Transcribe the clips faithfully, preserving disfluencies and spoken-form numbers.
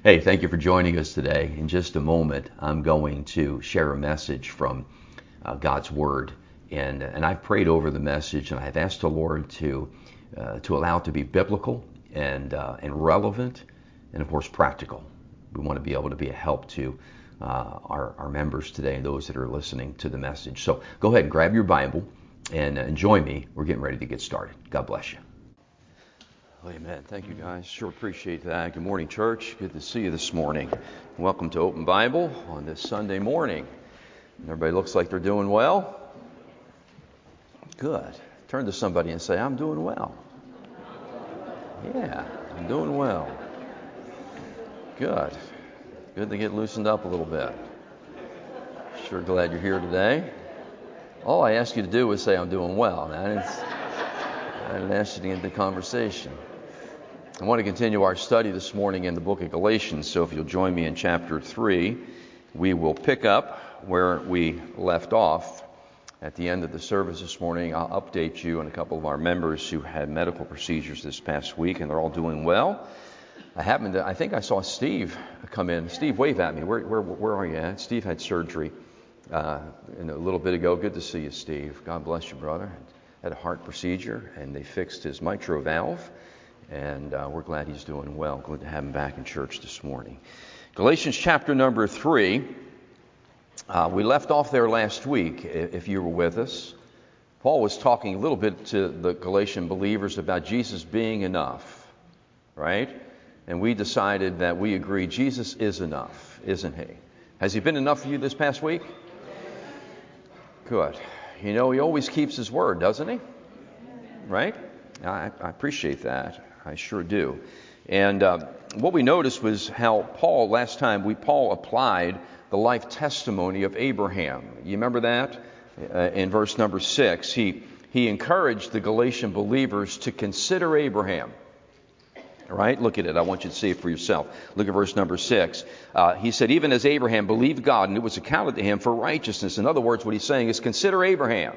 Hey, thank you for joining us today. In just a moment, I'm going to share a message from uh, God's Word, and and I've prayed over the message, and I've asked the Lord to uh, to allow it to be biblical and uh, and relevant, and of course practical. We want to be able to be a help to uh, our our members today and those that are listening to the message. So go ahead and grab your Bible and, uh, and join me. We're getting ready to get started. God bless you. Amen. Thank you, guys. Sure appreciate that. Good morning, church. Good to see you this morning. Welcome to Open Bible on this Sunday morning. Everybody looks like they're doing well. Good. Turn to somebody and say, I'm doing well. Yeah, I'm doing well. Good. Good to get loosened up a little bit. Sure glad you're here today. All I asked you to do was say, I'm doing well. Now, I didn't, I didn't ask you to get into conversation. I want to continue our study this morning in the book of Galatians, so if you'll join me in chapter three, we will pick up where we left off. At the end of the service this morning, I'll update you on a couple of our members who had medical procedures this past week, and they're all doing well. I happened to, I think I saw Steve come in. Steve, wave at me. Where where, where are you at? Steve had surgery uh, a little bit ago. Good to see you, Steve. God bless you, brother. Had a heart procedure, and they fixed his mitral valve. And uh, we're glad he's doing well. Glad to have him back in church this morning. Galatians chapter number three. Uh, we left off there last week, if you were with us. Paul was talking a little bit to the Galatian believers about Jesus being enough, right? And we decided that we agree Jesus is enough, isn't he? Has he been enough for you this past week? Good. You know, he always keeps his word, doesn't he? Right? I, I appreciate that. I sure do. And uh, what we noticed was how Paul, last time, we Paul applied the life testimony of Abraham. You remember that? Uh, in verse number six, he, he encouraged the Galatian believers to consider Abraham. All right? Look at it. I want you to see it for yourself. Look at verse number six. Uh, he said, even as Abraham believed God, and it was accounted to him for righteousness. In other words, what he's saying is consider Abraham.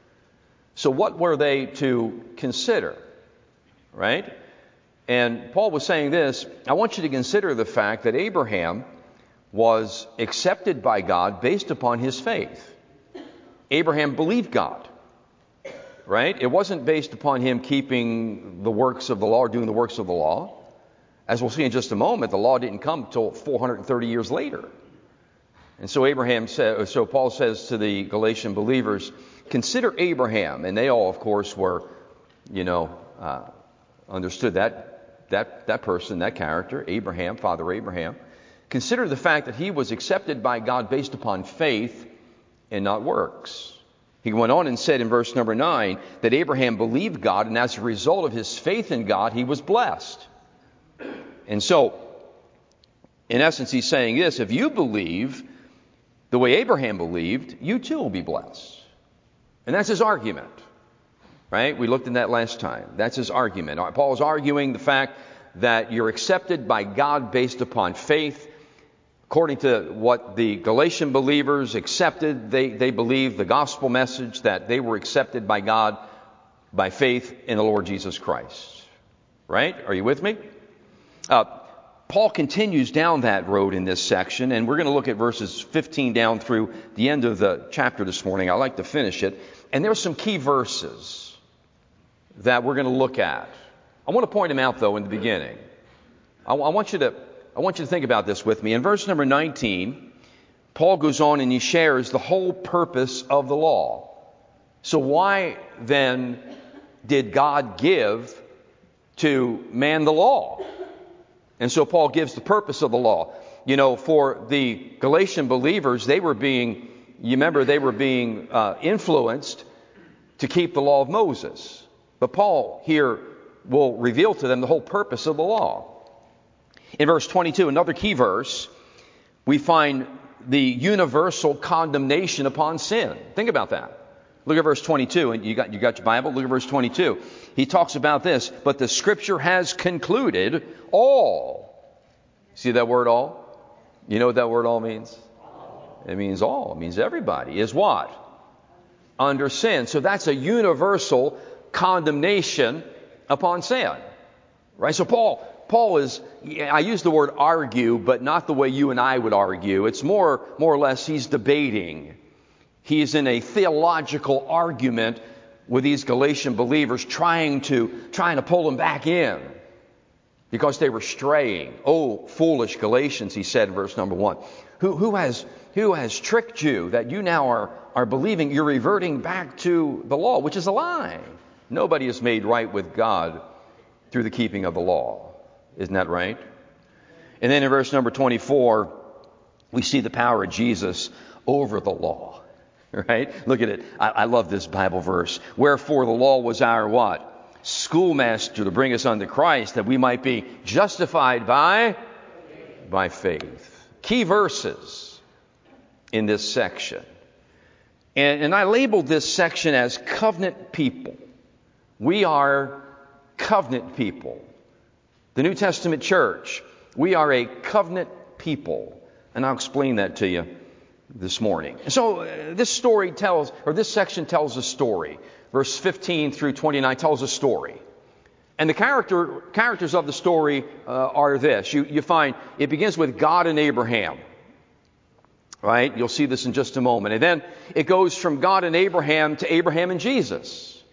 So what were they to consider? Right? And Paul was saying this, I want you to consider the fact that Abraham was accepted by God based upon his faith. Abraham believed God, right? It wasn't based upon him keeping the works of the law or doing the works of the law. As we'll see in just a moment, the law didn't come until four hundred thirty years later. And so Abraham said, so Paul says to the Galatian believers, consider Abraham. And they all, of course, were, you know, uh, understood that that that person, that character, Abraham, Father Abraham. Consider the fact that he was accepted by God based upon faith and not works. He went on and said in verse number nine that Abraham believed God, and as a result of his faith in God, he was blessed. And so, in essence, he's saying this, if you believe the way Abraham believed, you too will be blessed. And that's his argument. Right? We looked at that last time. That's his argument. Paul is arguing the fact that you're accepted by God based upon faith. According to what the Galatian believers accepted, they, they believed the gospel message that they were accepted by God by faith in the Lord Jesus Christ. Right? Are you with me? Uh, Paul continues down that road in this section, and we're going to look at verses fifteen down through the end of the chapter this morning. I like to finish it. And there are some key verses that we're going to look at. I want to point them out, though, in the beginning. I, I want you to I want you to think about this with me. In verse number nineteen, Paul goes on and he shares the whole purpose of the law. So why then did God give to man the law? And so Paul gives the purpose of the law. You know, for the Galatian believers, they were being, you remember, they were being uh, influenced to keep the law of Moses. But Paul here will reveal to them the whole purpose of the law. In verse twenty-two, another key verse, we find the universal condemnation upon sin. Think about that. Look at verse twenty-two, and you got you got your Bible. Look at verse twenty-two. He talks about this, but the Scripture has concluded all. See that word all? You know what that word all means? It means all. It means everybody. Is what? Under sin. So that's a universal condemnation upon sin. Right? So Paul, Paul is, I use the word argue, but not the way you and I would argue. It's more, more or less he's debating. He's in a theological argument with these Galatian believers, trying to, trying to pull them back in because they were straying. Oh, foolish Galatians, he said in verse number one. Who, who has, who has tricked you that you now are, are believing you're reverting back to the law, which is a lie. Nobody is made right with God through the keeping of the law. Isn't that right? And then in verse number twenty-four, we see the power of Jesus over the law. Right? Look at it. I, I love this Bible verse. Wherefore the law was our what? Schoolmaster to bring us unto Christ, that we might be justified by, by faith. Key verses in this section. And, and I labeled this section as covenant people. We are covenant people. The New Testament church, we are a covenant people. And I'll explain that to you this morning. So uh, this story tells, or this section tells a story. Verse fifteen through twenty-nine tells a story. And the character characters of the story uh, are this. You, you find it begins with God and Abraham. Right? You'll see this in just a moment. And then it goes from God and Abraham to Abraham and Jesus.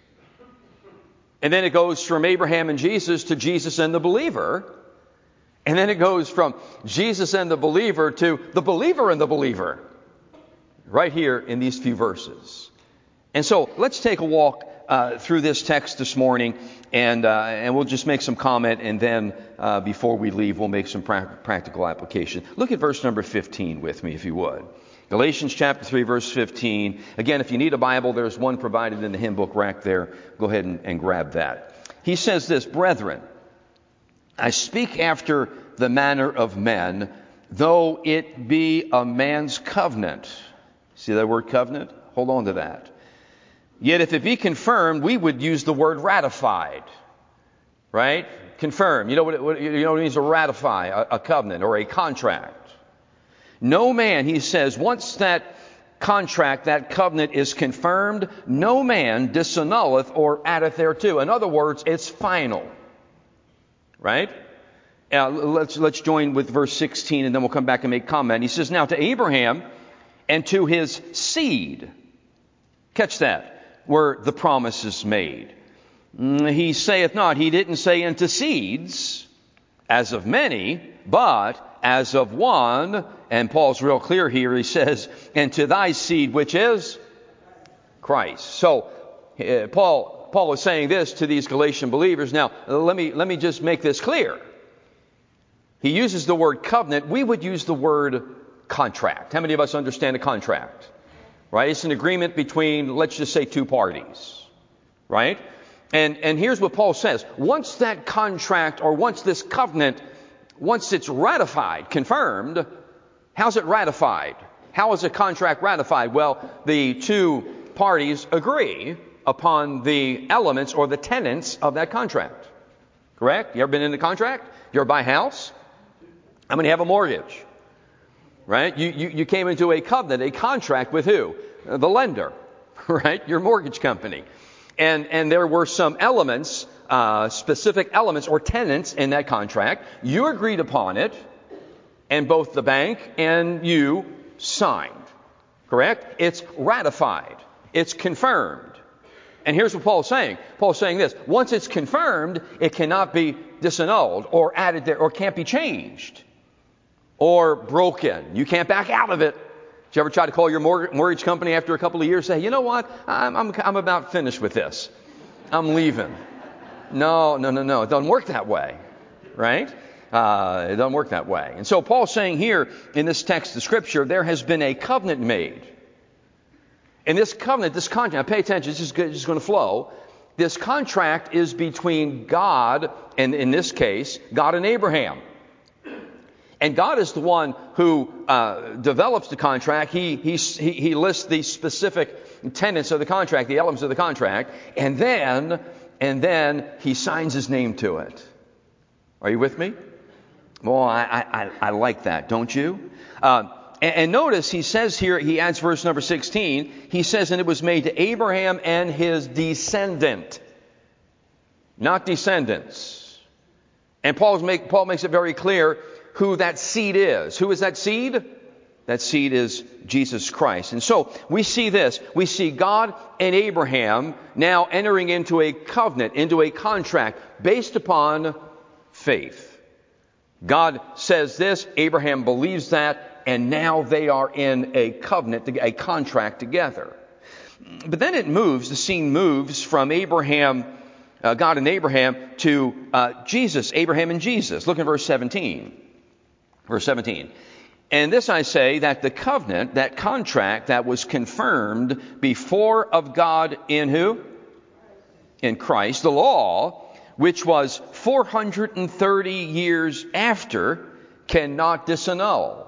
And then it goes from Abraham and Jesus to Jesus and the believer. And then it goes from Jesus and the believer to the believer and the believer. Right here in these few verses. And so let's take a walk uh, through this text this morning, and uh, and we'll just make some comment, and then uh, before we leave, we'll make some pra- practical application. Look at verse number fifteen with me, if you would. Galatians chapter three, verse fifteen. Again, if you need a Bible, there's one provided in the hymn book rack there. Go ahead and, and grab that. He says this, Brethren, I speak after the manner of men, though it be a man's covenant. See that word covenant? Hold on to that. Yet if it be confirmed, we would use the word ratified. Right? Confirm. You know what it, what, you know what it means to ratify a, a covenant or a contract. No man, he says, once that contract, that covenant is confirmed, no man disannulleth or addeth thereto. In other words, it's final. Right? Now, let's, let's join with verse sixteen, and then we'll come back and make comment. He says, now to Abraham and to his seed. Catch that. Where the promise is made. He saith not, he didn't say unto seeds, as of many, but as of one. And Paul's real clear here. He says, and to thy seed, which is Christ. So, uh, Paul, Paul is saying this to these Galatian believers. Now, let me, let me just make this clear. He uses the word covenant. We would use the word contract. How many of us understand a contract? Right? It's an agreement between, let's just say, two parties. Right? And, and here's what Paul says. Once that contract, or once this covenant, once it's ratified, confirmed, how's it ratified? How is a contract ratified? Well, the two parties agree upon the elements or the tenets of that contract. Correct? You ever been in a contract? You ever buy a house? How many have a mortgage? Right? You, you, you came into a covenant, a contract with who? The lender, right? Your mortgage company. And, and there were some elements, uh, specific elements or tenets in that contract. You agreed upon it, and both the bank and you signed. Correct? It's ratified. It's confirmed. And here's what Paul's saying. Paul's saying this. Once it's confirmed, it cannot be disannulled or added there or can't be changed. Or broken. You can't back out of it. Did you ever try to call your mortgage company after a couple of years, say, you know what, I'm, I'm, I'm about finished with this. I'm leaving. No, no, no, no. It doesn't work that way. Right? Uh, it doesn't work that way. And so Paul's saying here in this text of Scripture, there has been a covenant made. And this covenant, this contract, pay attention, this is, good, this is going to flow. This contract is between God, and in this case, God and Abraham. And God is the one who uh, develops the contract. He, he, he lists the specific tenets of the contract, the elements of the contract, and then, and then he signs his name to it. Are you with me? Well, I, I, I like that, don't you? Uh, and, and notice he says here, he adds verse number sixteen, he says, and it was made to Abraham and his descendant. Not descendants. And Paul's make, Paul makes it very clear who that seed is. Who is that seed? That seed is Jesus Christ. And so we see this. We see God and Abraham now entering into a covenant, into a contract based upon faith. God says this, Abraham believes that, and now they are in a covenant, a contract together. But then it moves, the scene moves from Abraham, uh, God and Abraham, to uh, Jesus, Abraham and Jesus. Look at verse seventeen. Verse seventeen. And this I say, that the covenant, that contract that was confirmed before of God in who? In Christ. The law, which was four hundred thirty years after, cannot disannul.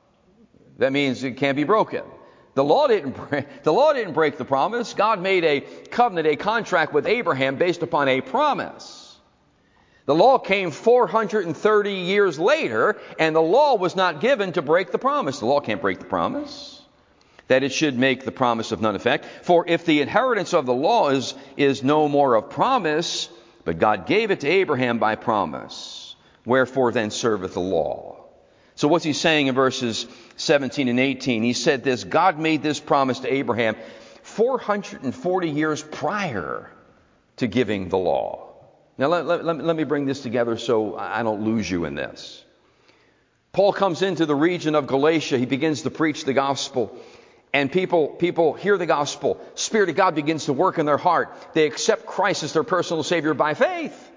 That means it can't be broken. The law didn't break, the law didn't break the promise. God made a covenant, a contract with Abraham based upon a promise. The law came four hundred thirty years later, and the law was not given to break the promise. The law can't break the promise. That it should make the promise of none effect. For if the inheritance of the law is, is no more of promise, but God gave it to Abraham by promise, wherefore then serveth the law. So what's he saying in verses seventeen and eighteen? He said this, God made this promise to Abraham four hundred forty years prior to giving the law. Now let, let, let me bring this together so I don't lose you in this. Paul comes into the region of Galatia. He begins to preach the gospel. And people, people hear the gospel. Spirit of God begins to work in their heart. They accept Christ as their personal Savior by faith.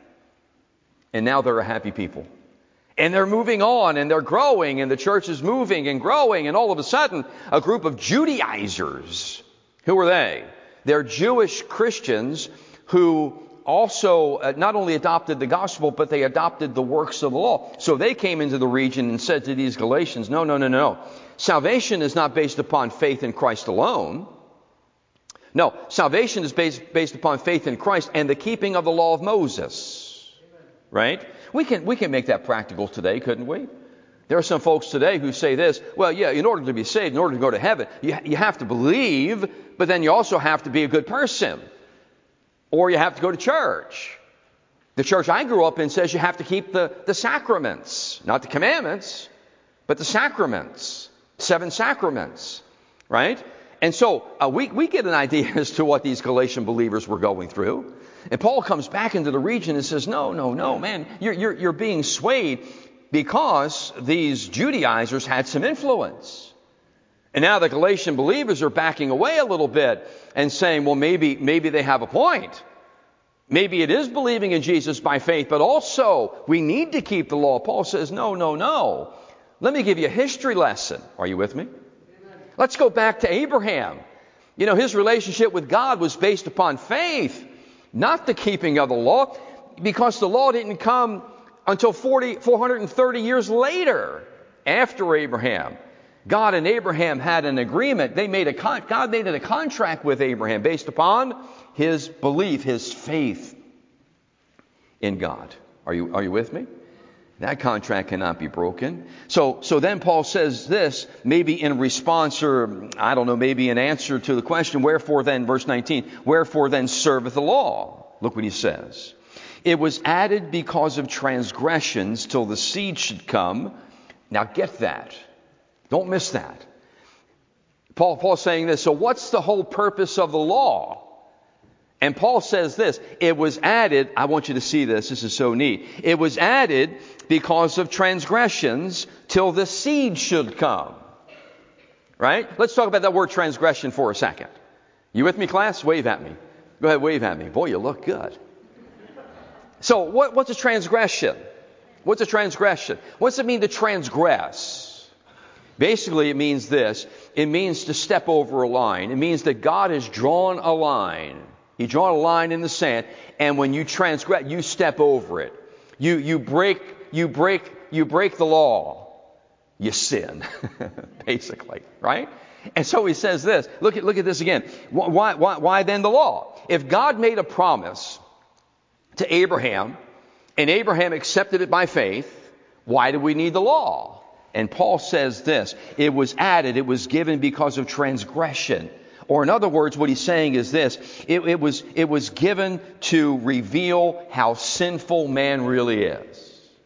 And now they're a happy people. And they're moving on and they're growing and the church is moving and growing. And all of a sudden, a group of Judaizers. Who are they? They're Jewish Christians who also uh, not only adopted the gospel, but they adopted the works of the law. So they came into the region and said to these Galatians, no, no, no, no. Salvation is not based upon faith in Christ alone. No, salvation is based, based upon faith in Christ and the keeping of the law of Moses. Amen. Right? We can, we can make that practical today, couldn't we? There are some folks today who say this, well, yeah, in order to be saved, in order to go to heaven, you, you have to believe, but then you also have to be a good person. Or you have to go to church. The church I grew up in says you have to keep the, the sacraments. Not the commandments, but the sacraments. Seven sacraments. Right? And so uh, we, we get an idea as to what these Galatian believers were going through. And Paul comes back into the region and says, no, no, no, man, you're, you're, you're being swayed because these Judaizers had some influence. And now the Galatian believers are backing away a little bit and saying, well, maybe, maybe they have a point. Maybe it is believing in Jesus by faith, but also we need to keep the law. Paul says, no, no, no. Let me give you a history lesson. Are you with me? Amen. Let's go back to Abraham. You know, his relationship with God was based upon faith, not the keeping of the law, because the law didn't come until forty, four hundred thirty years later, after Abraham. God and Abraham had an agreement. They made a con- God made a contract with Abraham based upon his belief, his faith in God. Are you, are you with me? That contract cannot be broken. So, so then Paul says this, maybe in response or, I don't know, maybe in answer to the question, wherefore then, verse nineteen, wherefore then serveth the law? Look what he says. It was added because of transgressions till the seed should come. Now get that. Don't miss that. Paul, Paul's saying this. So what's the whole purpose of the law? And Paul says this. It was added. I want you to see this. This is so neat. It was added because of transgressions till the seed should come. Right? Let's talk about that word transgression for a second. You with me, class? Wave at me. Go ahead, wave at me. Boy, you look good. So what, what's a transgression? What's a transgression? What's it mean to transgress? Basically, it means this. It means to step over a line. It means that God has drawn a line. He drawn a line in the sand, and when you transgress, you step over it. You you break you break you break the law. You sin, basically, right? And so he says this. Look at look at this again. Why why why then the law? If God made a promise to Abraham, and Abraham accepted it by faith, why do we need the law? And Paul says this, it was added, it was given because of transgression. Or in other words, what he's saying is this, it, it was it was given to reveal how sinful man really is.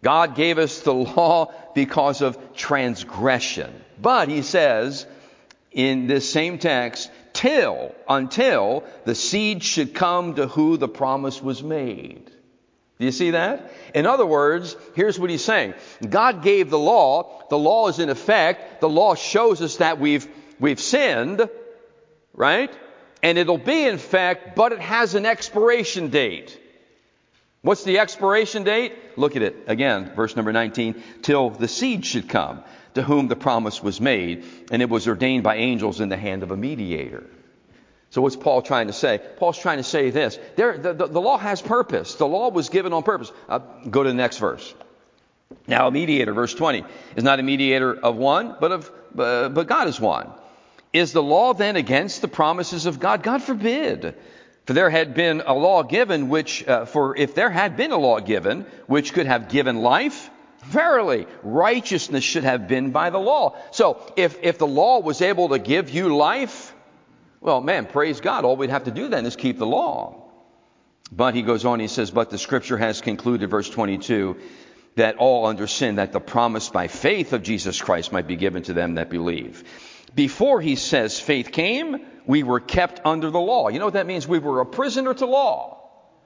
God gave us the law because of transgression. But he says in this same text, till, until the seed should come to who the promise was made. Do you see that? In other words, here's what he's saying. God gave the law. The law is in effect. The law shows us that we've, we've sinned, right? And it'll be in effect, but it has an expiration date. What's the expiration date? Look at it again, verse number nineteen. Till the seed should come, to whom the promise was made, and it was ordained by angels in the hand of a mediator. So what's Paul trying to say? Paul's trying to say this. There, the, the, the law has purpose. The law was given on purpose. Uh, go to the next verse. Now a mediator, verse twenty, is not a mediator of one, but of uh, but God is one. Is the law then against the promises of God? God forbid. For there had been a law given which, uh, for if there had been a law given which could have given life, verily, righteousness should have been by the law. So if, if the law was able to give you life, well, man, praise God. All we'd have to do then is keep the law. But he goes on, he says, but the scripture has concluded, verse twenty-two, that all under sin, that the promise by faith of Jesus Christ might be given to them that believe. Before he says faith came, we were kept under the law. You know what that means? We were a prisoner to law.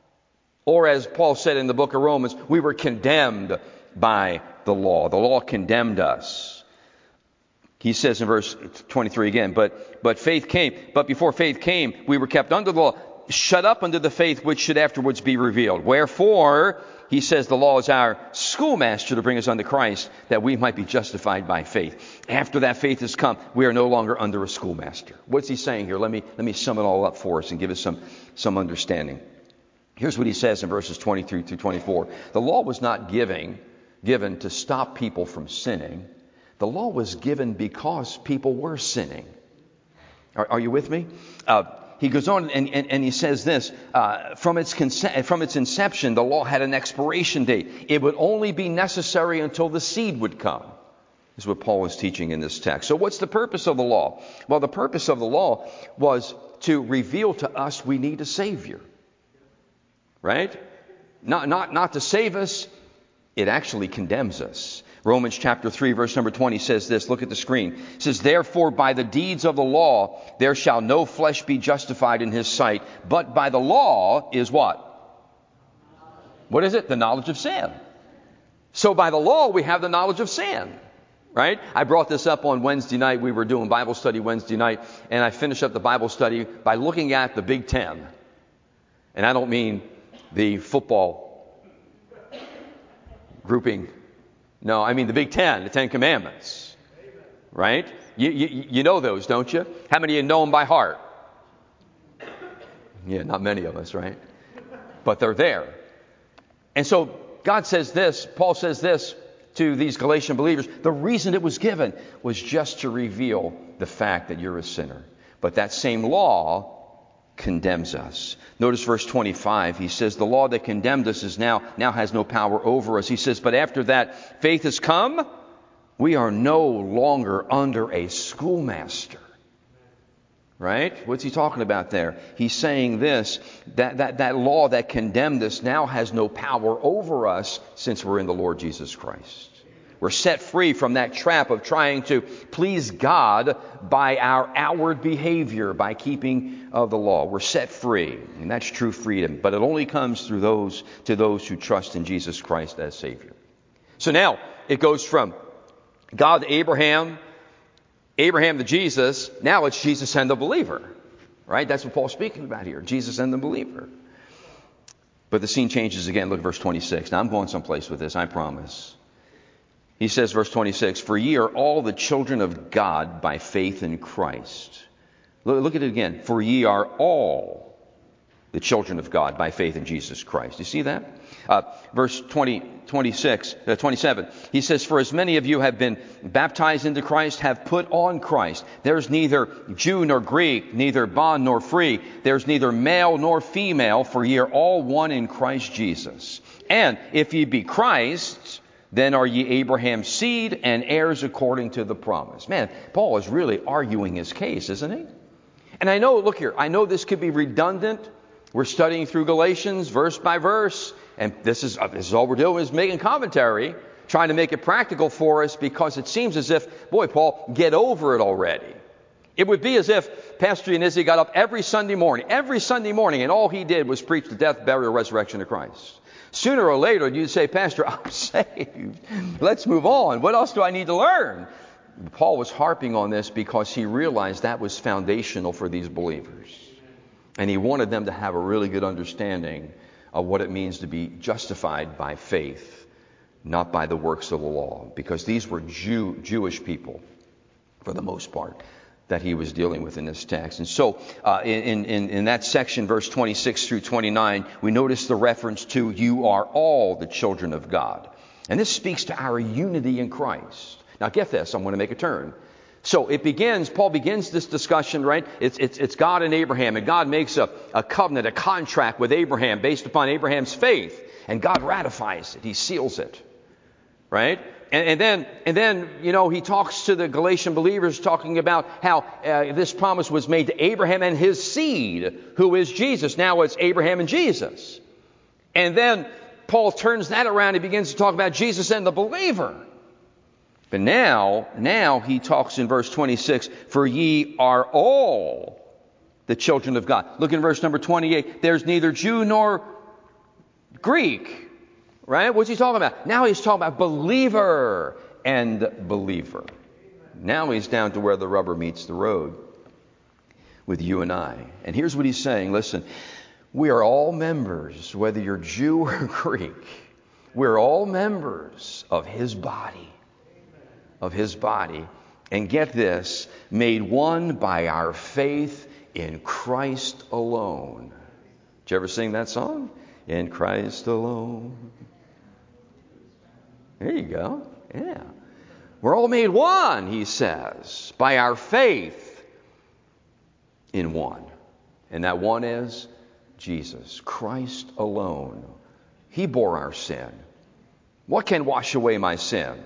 Or as Paul said in the book of Romans, we were condemned by the law. The law condemned us. He says in verse twenty-three again, but but faith came. But before faith came, we were kept under the law, shut up under the faith which should afterwards be revealed. Wherefore, he says the law is our schoolmaster to bring us unto Christ, that we might be justified by faith. After that faith has come, we are no longer under a schoolmaster. What's he saying here? Let me let me sum it all up for us and give us some, some understanding. Here's what he says in verses twenty-three through twenty-four. The law was not giving, given to stop people from sinning. The law was given because people were sinning. Are, are you with me? Uh, He goes on and, and, and he says this, uh, from its conce- from its inception, the law had an expiration date. It would only be necessary until the seed would come. This is what Paul is teaching in this text. So what's the purpose of the law? Well, the purpose of the law was to reveal to us we need a Savior. Right? Not, not, not to save us. It actually condemns us. Romans chapter three, verse number twenty says this. Look at the screen. It says, therefore, by the deeds of the law, there shall no flesh be justified in his sight. But by the law is what? What is it? The knowledge of sin. So by the law, we have the knowledge of sin. Right? I brought this up on Wednesday night. We were doing Bible study Wednesday night. And I finished up the Bible study by looking at the Big Ten. And I don't mean the football grouping. No, I mean the Big Ten, the Ten Commandments, right? You, you, you know those, don't you? How many of you know them by heart? Yeah, not many of us, right? But they're there. And so God says this, Paul says this to these Galatian believers. The reason it was given was just to reveal the fact that you're a sinner. But that same law condemns us. Notice verse twenty-five. He says the law that condemned us is now now has no power over us. He says, but after that faith has come, we are no longer under a schoolmaster. Right? What's he talking about there? He's saying this, that, that, that law that condemned us now has no power over us since we're in the Lord Jesus Christ. We're set free from that trap of trying to please God by our outward behavior, by keeping of the law. We're set free, and that's true freedom. But it only comes through those to those who trust in Jesus Christ as Savior. So now it goes from God to Abraham, Abraham to Jesus. Now it's Jesus and the believer, right? That's what Paul's speaking about here, Jesus and the believer. But the scene changes again. Look at verse twenty-six. Now I'm going someplace with this, I promise. He says, verse twenty-six, for ye are all the children of God by faith in Christ. Look, look at it again. For ye are all the children of God by faith in Jesus Christ. You see that? Uh, verse twenty, twenty-six, uh, twenty-seven. He says, for as many of you have been baptized into Christ, have put on Christ. There's neither Jew nor Greek, neither bond nor free. There's neither male nor female, for ye are all one in Christ Jesus. And if ye be Christ, then are ye Abraham's seed and heirs according to the promise. Man, Paul is really arguing his case, isn't he? And I know, look here, I know this could be redundant. We're studying through Galatians verse by verse. And this is, uh, this is all we're doing is making commentary, trying to make it practical for us, because it seems as if, boy, Paul, get over it already. It would be as if Pastor Yanizzi got up every Sunday morning, every Sunday morning, and all he did was preach the death, burial, resurrection of Christ. Sooner or later, you'd say, Pastor, I'm saved. Let's move on. What else do I need to learn? Paul was harping on this because he realized that was foundational for these believers. And he wanted them to have a really good understanding of what it means to be justified by faith, not by the works of the law. Because these were Jew, Jewish people, for the most part, that he was dealing with in this text. And so uh, in, in, in that section, verse twenty-six through twenty-nine, we notice the reference to you are all the children of God. And this speaks to our unity in Christ. Now get this, I'm going to make a turn. So it begins, Paul begins this discussion, right? It's, it's, it's God and Abraham, and God makes a, a covenant, a contract with Abraham based upon Abraham's faith. And God ratifies it. He seals it, right? And, and then, and then, you know, he talks to the Galatian believers talking about how uh, this promise was made to Abraham and his seed, who is Jesus. Now it's Abraham and Jesus. And then Paul turns that around. He begins to talk about Jesus and the believer. But now, now he talks in verse twenty-six, for ye are all the children of God. Look in verse number twenty-eight. There's neither Jew nor Greek. Right? What's he talking about? Now he's talking about believer and believer. Now he's down to where the rubber meets the road with you and I. And here's what he's saying. Listen, we are all members, whether you're Jew or Greek. We're all members of his body. Of his body. And get this, made one by our faith in Christ alone. Did you ever sing that song? In Christ alone. There you go. Yeah. We're all made one, he says, by our faith in one. And that one is Jesus, Christ alone. He bore our sin. What can wash away my sin?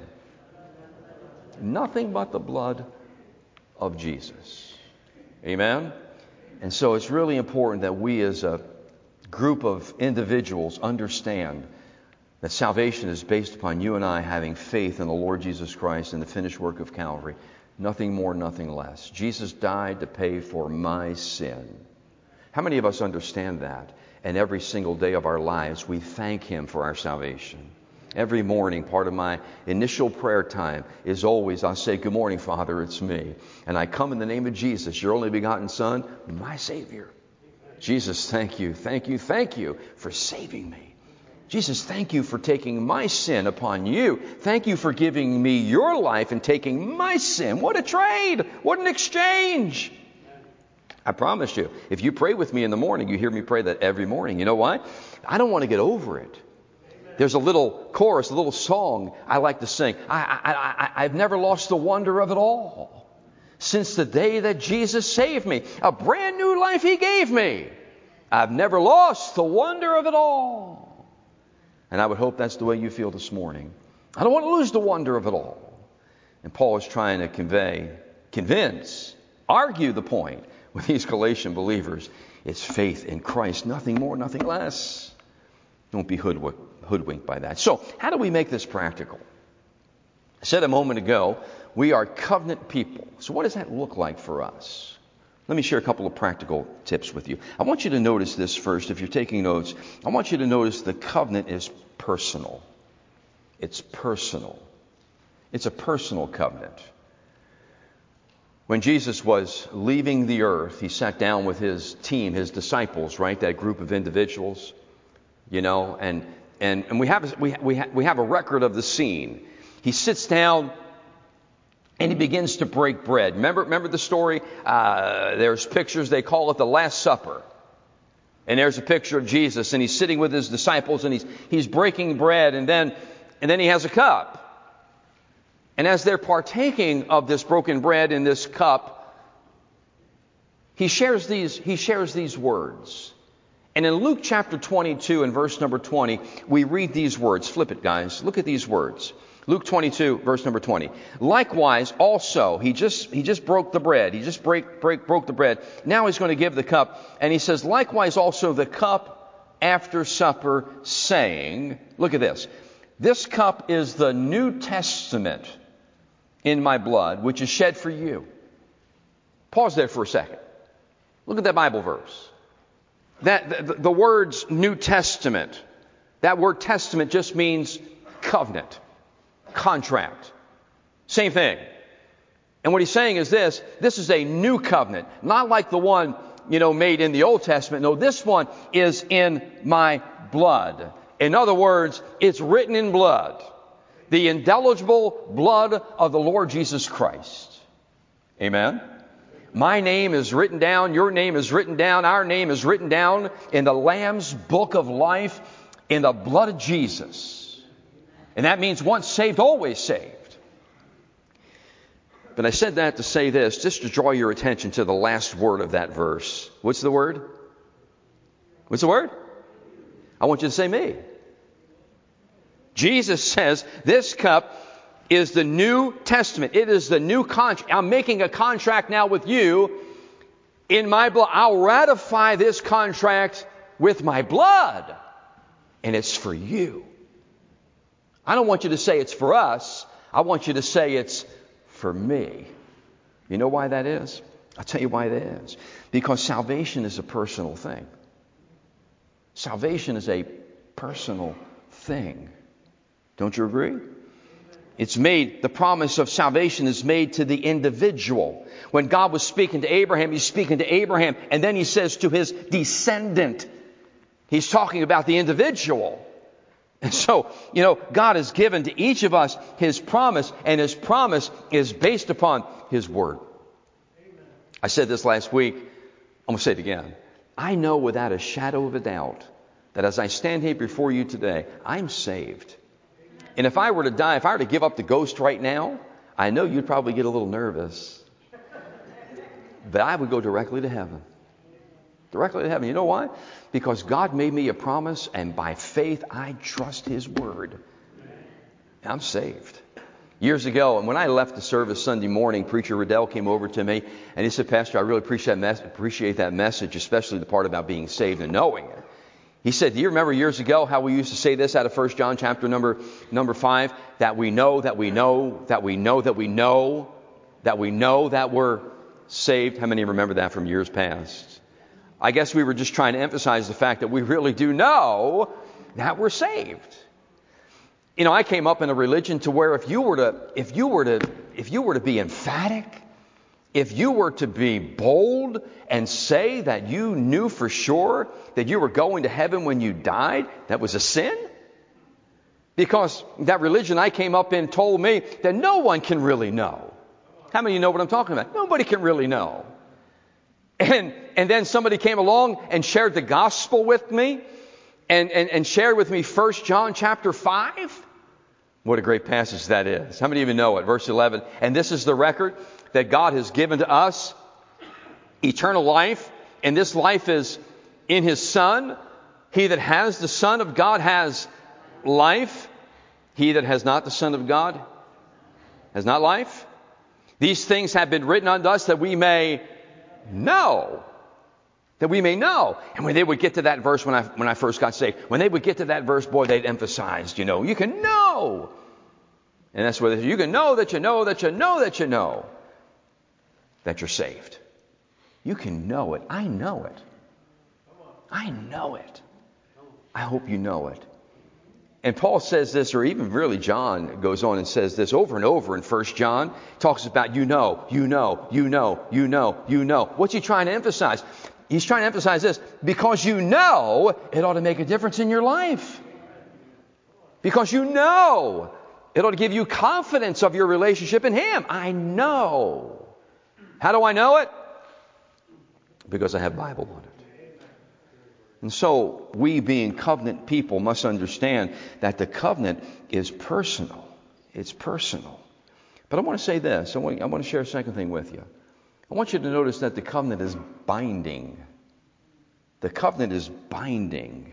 Nothing but the blood of Jesus. Amen? And so it's really important that we as a group of individuals understand that salvation is based upon you and I having faith in the Lord Jesus Christ and the finished work of Calvary. Nothing more, nothing less. Jesus died to pay for my sin. How many of us understand that? And every single day of our lives, we thank him for our salvation. Every morning, part of my initial prayer time is always, I'll say, good morning, Father, it's me. And I come in the name of Jesus, your only begotten Son, my Savior. Jesus, thank you, thank you, thank you for saving me. Jesus, thank you for taking my sin upon you. Thank you for giving me your life and taking my sin. What a trade! What an exchange! I promise you, if you pray with me in the morning, you hear me pray that every morning. You know why? I don't want to get over it. There's a little chorus, a little song I like to sing. I, I, I, I've never lost the wonder of it all. Since the day that Jesus saved me, a brand new life he gave me. I've never lost the wonder of it all. And I would hope that's the way you feel this morning. I don't want to lose the wonder of it all. And Paul is trying to convey, convince, argue the point with these Galatian believers. It's faith in Christ, nothing more, nothing less. Don't be hoodwinked. hoodwinked by that. So, how do we make this practical? I said a moment ago, we are covenant people. So what does that look like for us? Let me share a couple of practical tips with you. I want you to notice this first. If you're taking notes, I want you to notice the covenant is personal. It's personal. It's a personal covenant. When Jesus was leaving the earth, he sat down with his team, his disciples, right? That group of individuals, you know, and And, and we have we we, ha- we have a record of the scene. He sits down and he begins to break bread. Remember remember the story? Uh, there's pictures. They call it the Last Supper. And there's a picture of Jesus, and he's sitting with his disciples, and he's he's breaking bread, and then and then he has a cup. And as they're partaking of this broken bread in this cup, he shares these he shares these words. And in Luke chapter twenty-two and verse number twenty, we read these words. Flip it, guys. Look at these words. Luke twenty-two, verse number twenty. Likewise, also, he just he just broke the bread. He just break, break, broke the bread. Now he's going to give the cup. And he says, likewise, also the cup after supper, saying, look at this, this cup is the New Testament in my blood, which is shed for you. Pause there for a second. Look at that Bible verse. That the, the words New Testament, that word testament just means covenant, contract. Same thing. And what he's saying is this, this is a new covenant, not like the one, you know, made in the Old Testament. No, this one is in my blood. In other words, it's written in blood. The indelible blood of the Lord Jesus Christ. Amen? My name is written down, your name is written down, our name is written down in the Lamb's book of life in the blood of Jesus. And that means once saved, always saved. But I said that to say this, just to draw your attention to the last word of that verse. What's the word? What's the word? I want you to say me. Jesus says this cup is the New Testament. It is the new contract. I'm making a contract now with you in my blood. I'll ratify this contract with my blood. And it's for you. I don't want you to say it's for us. I want you to say it's for me. You know why that is? I'll tell you why that is. Because salvation is a personal thing. Salvation is a personal thing. Don't you agree? It's made, the promise of salvation is made to the individual. When God was speaking to Abraham, He's speaking to Abraham, and then He says to his descendant. He's talking about the individual. And so, you know, God has given to each of us His promise, and His promise is based upon His Word. Amen. I said this last week. I'm going to say it again. I know without a shadow of a doubt that as I stand here before you today, I'm saved. And if I were to die, if I were to give up the ghost right now, I know you'd probably get a little nervous. But I would go directly to heaven. Directly to heaven. You know why? Because God made me a promise, and by faith I trust His Word. And I'm saved. Years ago, and when I left the service Sunday morning, Preacher Riddell came over to me, and he said, Pastor, I really appreciate that, appreciate that message, especially the part about being saved and knowing it. He said, do you remember years ago how we used to say this out of First John chapter number number five? That we know, that we know, that we know, that we know, that we know that we're saved. How many remember that from years past? I guess we were just trying to emphasize the fact that we really do know that we're saved. You know, I came up in a religion to where if you were to, if you were to, if you were to be emphatic, if you were to be bold and say that you knew for sure that you were going to heaven when you died, that was a sin. Because that religion I came up in told me that no one can really know. How many of you know what I'm talking about? Nobody can really know. And and then somebody came along and shared the gospel with me and, and, and shared with me First John chapter five. What a great passage that is. How many of you know it? Verse eleven. And this is the record that God has given to us, eternal life. And this life is in His Son. He that has the Son of God has life. He that has not the Son of God has not life. These things have been written unto us that we may know. That we may know. And when they would get to that verse when I when I first got saved, when they would get to that verse, boy, they'd emphasized, you know, you can know. And that's where you can know that you know that you know that you know that you're saved. You can know it. I know it. I know it. I hope you know it. And Paul says this, or even really John goes on and says this over and over in First John. Talks about you know, you know, you know, you know, you know. What's he trying to emphasize? He's trying to emphasize this. Because you know, it ought to make a difference in your life. Because you know, it ought to give you confidence of your relationship in Him. I know. How do I know it? Because I have Bible on it. And so we being covenant people must understand that the covenant is personal. It's personal. But I want to say this. I want, I want to share a second thing with you. I want you to notice that the covenant is binding. The covenant is binding.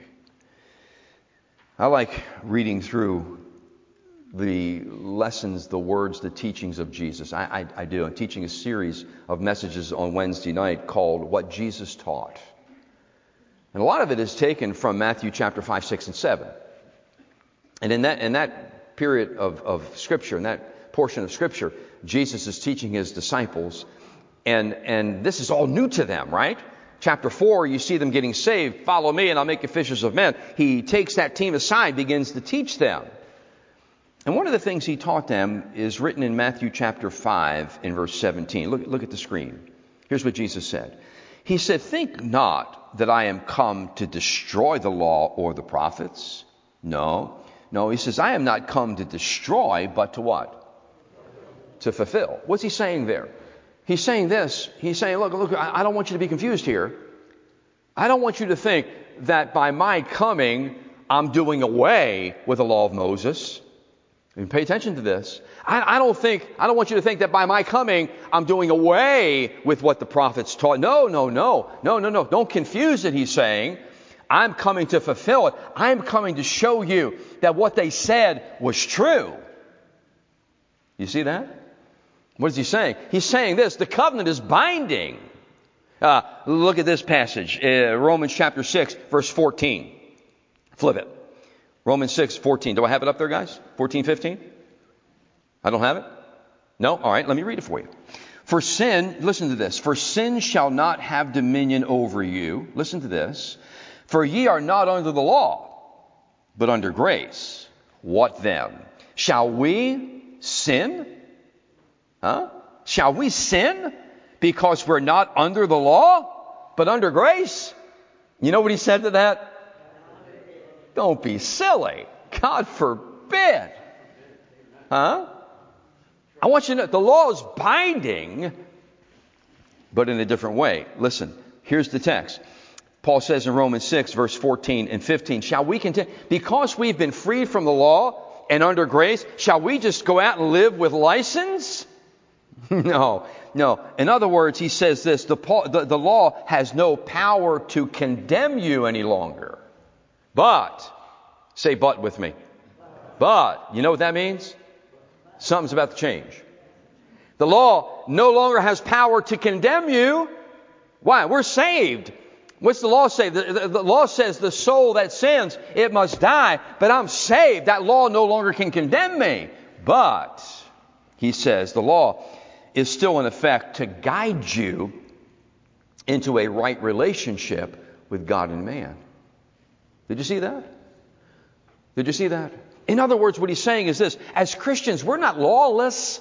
I like reading through the lessons, the words, the teachings of Jesus. I, I, I do. I'm teaching a series of messages on Wednesday night called What Jesus Taught. And a lot of it is taken from Matthew chapter five, six, and seven. And in that in that period of, of Scripture, in that portion of Scripture, Jesus is teaching his disciples. And, and this is all new to them, right? Chapter four, you see them getting saved. Follow me and I'll make you fishers of men. He takes that team aside, begins to teach them. And one of the things he taught them is written in Matthew chapter five in verse seventeen. Look, look at the screen. Here's what Jesus said. He said, think not that I am come to destroy the law or the prophets. No. No, he says, I am not come to destroy, but to what? To fulfill. What's he saying there? He's saying this. He's saying, look, look, I don't want you to be confused here. I don't want you to think that by my coming, I'm doing away with the law of Moses. And pay attention to this. I, I don't think, I don't want you to think that by my coming, I'm doing away with what the prophets taught. No, no, no, no, no, no. Don't confuse it, he's saying. I'm coming to fulfill it. I'm coming to show you that what they said was true. You see that? What is he saying? He's saying this, the covenant is binding. Uh, look at this passage, uh, Romans chapter six, verse fourteen. Flip it. Romans six, fourteen. Do I have it up there, guys? fourteen, fifteen? I don't have it? No? All right, let me read it for you. For sin, listen to this. For sin shall not have dominion over you. Listen to this. For ye are not under the law, but under grace. What then? Shall we sin? Huh? Shall we sin because we're not under the law, but under grace? You know what he said to that? Don't be silly. God forbid. Huh? I want you to know the law is binding, but in a different way. Listen, here's the text. Paul says in Romans six, verse fourteen and fifteen, shall we continue, because we've been freed from the law and under grace, shall we just go out and live with license? No, no. In other words, he says this, the, the, the law has no power to condemn you any longer. But, say but with me. But, you know what that means? Something's about to change. The law no longer has power to condemn you. Why? We're saved. What's the law say? The, the, the law says the soul that sins, it must die. But I'm saved. That law no longer can condemn me. But, he says, the law is still in effect to guide you into a right relationship with God and man. Did you see that? Did you see that? In other words, what he's saying is this. As Christians, we're not lawless.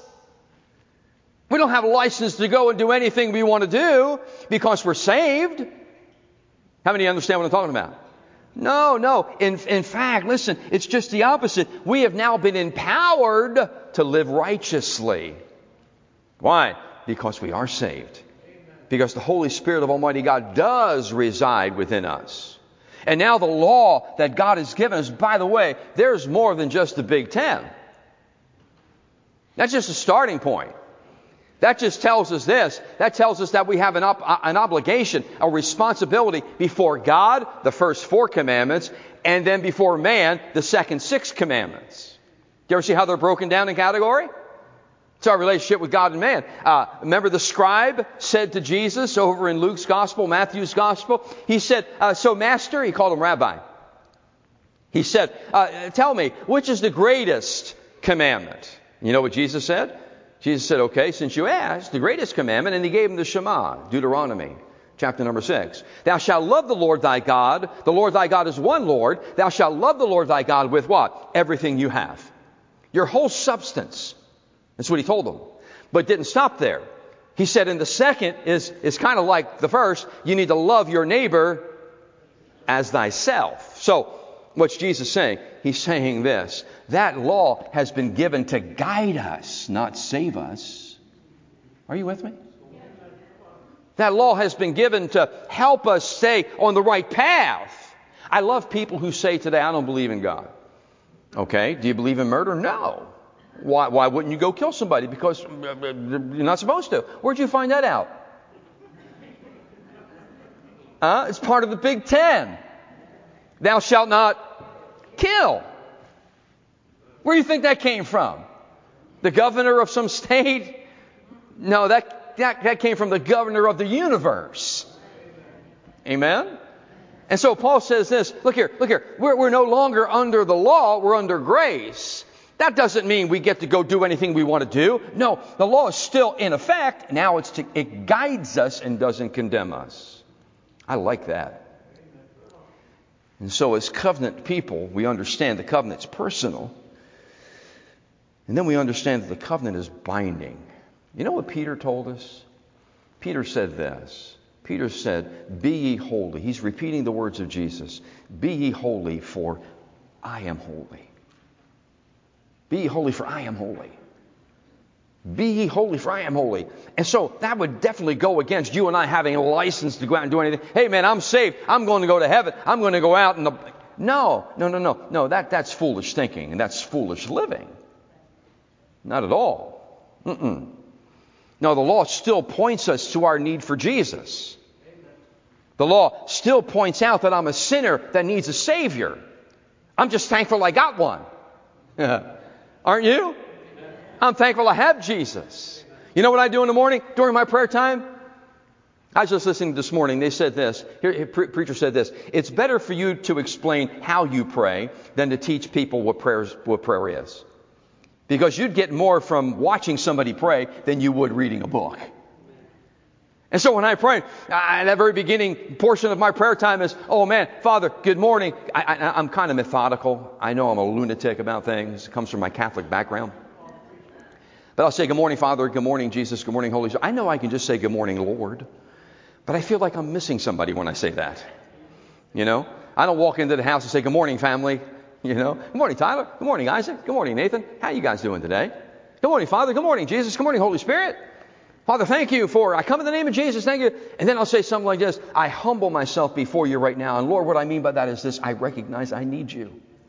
We don't have a license to go and do anything we want to do because we're saved. How many understand what I'm talking about? No, no. In, in fact, listen, it's just the opposite. We have now been empowered to live righteously. Why? Because we are saved. Because the Holy Spirit of Almighty God does reside within us. And now the law that God has given us, by the way, there's more than just the Big Ten. That's just a starting point. That just tells us this. That tells us that we have an, op- an obligation, a responsibility before God, the first four commandments, and then before man, the second six commandments. Do you ever see how they're broken down in category? It's our relationship with God and man. Uh, remember the scribe said to Jesus over in Luke's gospel, Matthew's gospel, he said, uh, so master, he called him rabbi. He said, uh, tell me, which is the greatest commandment? You know what Jesus said? Jesus said, okay, since you asked, the greatest commandment, and he gave him the Shema, Deuteronomy, chapter number six. Thou shalt love the Lord thy God. The Lord thy God is one Lord. Thou shalt love the Lord thy God with what? Everything you have. Your whole substance. That's what he told them. But didn't stop there. He said, and the second is, is kind of like the first. You need to love your neighbor as thyself. So, what's Jesus saying? He's saying this. That law has been given to guide us, not save us. Are you with me? That law has been given to help us stay on the right path. I love people who say today, I don't believe in God. Okay, do you believe in murder? No. Why, why wouldn't you go kill somebody? Because you're not supposed to. Where'd you find that out? Uh, it's part of the Big Ten. Thou shalt not kill. Where do you think that came from? The governor of some state? No, that, that, that came from the governor of the universe. Amen? And so Paul says this, look here, look here, we're, we're no longer under the law, we're under grace. That doesn't mean we get to go do anything we want to do. No, the law is still in effect. Now it's to, it guides us and doesn't condemn us. I like that. And so as covenant people, we understand the covenant's personal. And then we understand that the covenant is binding. You know what Peter told us? Peter said this. Peter said, be ye holy. He's repeating the words of Jesus. Be ye holy, for I am holy. Be ye holy, for I am holy. Be ye holy, for I am holy. And so that would definitely go against you and I having a license to go out and do anything. Hey, man, I'm saved. I'm going to go to heaven. I'm going to go out and... No, no, no, no. No, that, that's foolish thinking, and that's foolish living. Not at all. Mm-mm. No, the law still points us to our need for Jesus. The law still points out that I'm a sinner that needs a Savior. I'm just thankful I got one. Aren't you? I'm thankful I have Jesus. You know what I do in the morning during my prayer time? I was just listening this morning. They said this. Here, here, pre- preacher said this. It's better for you to explain how you pray than to teach people what prayers, what prayer is. Because you'd get more from watching somebody pray than you would reading a book. And so when I pray, I, that very beginning portion of my prayer time is, oh man, Father, good morning. I, I, I'm kind of methodical. I know I'm a lunatic about things. It comes from my Catholic background. But I'll say, good morning, Father. Good morning, Jesus. Good morning, Holy Spirit. I know I can just say, good morning, Lord. But I feel like I'm missing somebody when I say that. You know? I don't walk into the house and say, good morning, family. You know? Good morning, Tyler. Good morning, Isaac. Good morning, Nathan. How you guys doing today? Good morning, Father. Good morning, Jesus. Good morning, Holy Spirit. Father, thank you for, I come in the name of Jesus, thank you. And then I'll say something like this, I humble myself before you right now. And Lord, what I mean by that is this, I recognize I need you.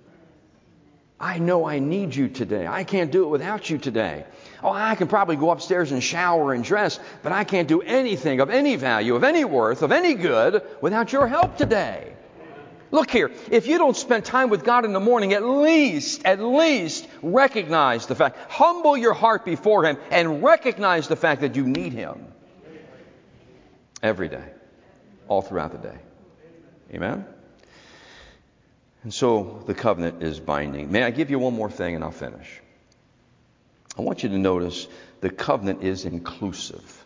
I know I need you today. I can't do it without you today. Oh, I can probably go upstairs and shower and dress, but I can't do anything of any value, of any worth, of any good without your help today. Look here, if you don't spend time with God in the morning, at least, at least recognize the fact, humble your heart before Him and recognize the fact that you need Him every day, all throughout the day. Amen? And so the covenant is binding. May I give you one more thing and I'll finish. I want you to notice the covenant is inclusive.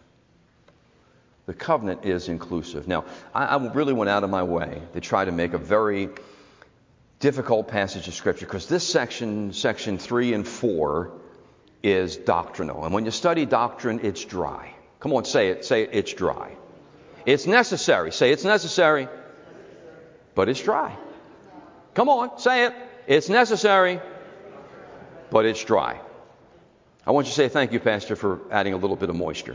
The covenant is inclusive. Now, I, I really went out of my way to try to make a very difficult passage of Scripture because this section, section three and four, is doctrinal. And when you study doctrine, it's dry. Come on, say it. Say it. It's dry. It's necessary. Say it's necessary, but it's dry. Come on, say it. It's necessary, but it's dry. I want you to say thank you, Pastor, for adding a little bit of moisture.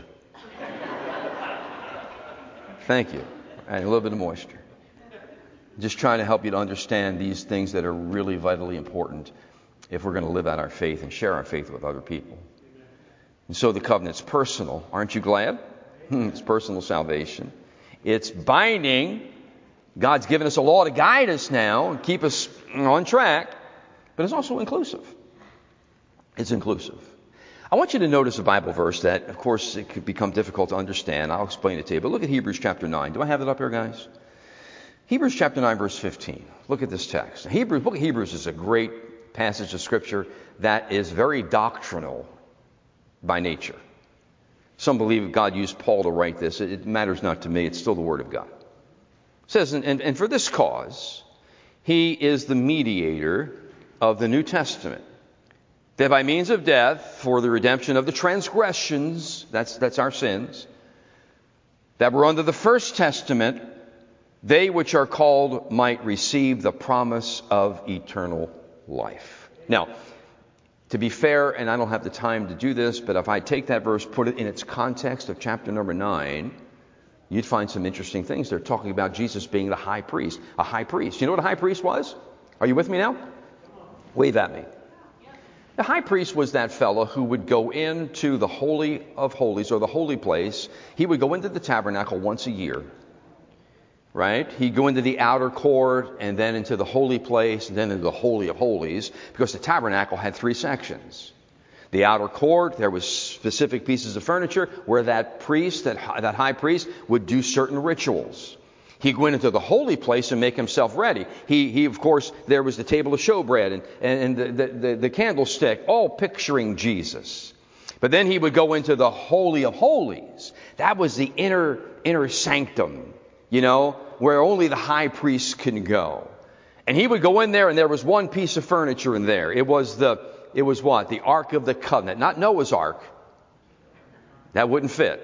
Thank you. Adding a little bit of moisture. Just trying to help you to understand these things that are really vitally important if we're going to live out our faith and share our faith with other people. And so the covenant's personal. Aren't you glad? It's personal salvation. It's binding. God's given us a law to guide us now and keep us on track. But it's also inclusive. It's inclusive. I want you to notice a Bible verse that, of course, it could become difficult to understand. I'll explain it to you. But look at Hebrews chapter nine. Do I have it up here, guys? Hebrews chapter nine, verse fifteen. Look at this text. Hebrews, book of Hebrews is a great passage of Scripture that is very doctrinal by nature. Some believe God used Paul to write this. It matters not to me. It's still the Word of God. It says, and, and, and for this cause, He is the mediator of the New Testament, that by means of death, for the redemption of the transgressions, that's, that's our sins, that were under the first testament, they which are called might receive the promise of eternal life. Now, to be fair, and I don't have the time to do this, but if I take that verse, put it in its context of chapter number nine, you'd find some interesting things. They're talking about Jesus being the high priest. A high priest. You know what a high priest was? Are you with me now? Wave at me. The high priest was that fellow who would go into the Holy of Holies, or the holy place. He would go into the tabernacle once a year, right? He'd go into the outer court and then into the holy place and then into the Holy of Holies, because the tabernacle had three sections. The outer court, there was specific pieces of furniture where that priest, that, that high priest, would do certain rituals. He'd go into the holy place and make himself ready. He, he of course, there was the table of showbread and, and, and the, the, the candlestick, all picturing Jesus. But then he would go into the Holy of Holies. That was the inner, inner sanctum, you know, where only the high priest can go. And he would go in there, and there was one piece of furniture in there. It was the, it was what? The Ark of the Covenant. Not Noah's Ark. That wouldn't fit.